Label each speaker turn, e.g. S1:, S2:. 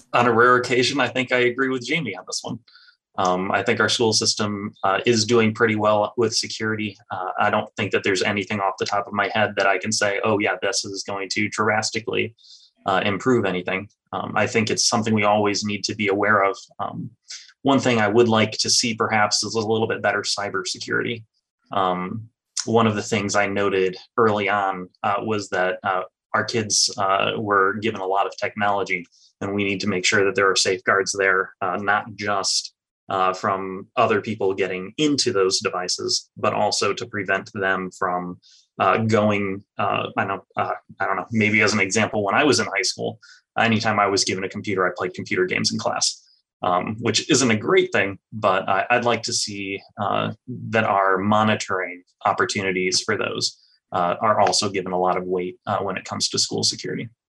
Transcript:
S1: On a rare occasion, I think I agree with Jamie on this one. I think our school system is doing pretty well with security. I don't think that there's anything off the top of my head that I can say, oh, yeah, this is going to drastically improve anything. I think it's something we always need to be aware of. One thing I would like to see perhaps is a little bit better cybersecurity. Um, One of the things I noted early on was that our kids were given a lot of technology, and we need to make sure that there are safeguards there, not just from other people getting into those devices, but also to prevent them from going. I don't know. Maybe as an example, when I was in high school, anytime I was given a computer, I played computer games in class, which isn't a great thing. But I'd like to see that our monitoring opportunities for those are also given a lot of weight when it comes to school security.